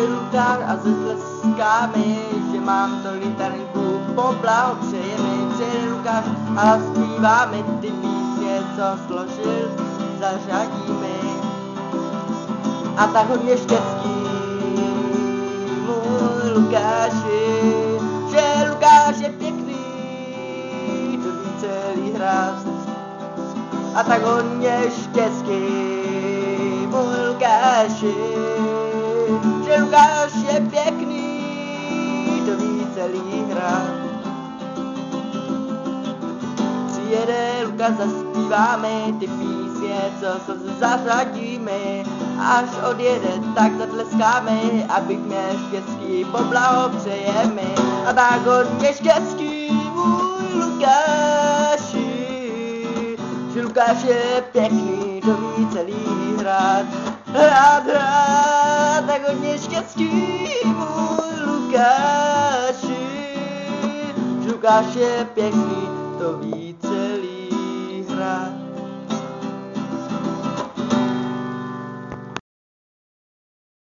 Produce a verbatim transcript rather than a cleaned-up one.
Lukáš a se tleskámi, že mám to gitarinku, poblahopřeje mi, přijde Lukáš a zpíváme ty písně, co složil, zařadíme. A tak hodně štěstí, můj Lukáši, že Lukáš je pěkný, to ví celý hráz. A tak hodně štěstí, můj Lukáši, že Lukáš je pěkný, to ví celý hráz. Přijede Lukáš, zaspíváme ty písně, co se zařadíme. Až odjede, tak zatleskáme, abych měl štěstí, poblahopřejeme. A tak hodně štěstí, můj Lukáši, že Lukáš je pěkný, to ví celý hrad. Hrad, hrad, tak hodně štěstí, můj Lukáši, že Lukáš je pěkný, to ví celý hrad.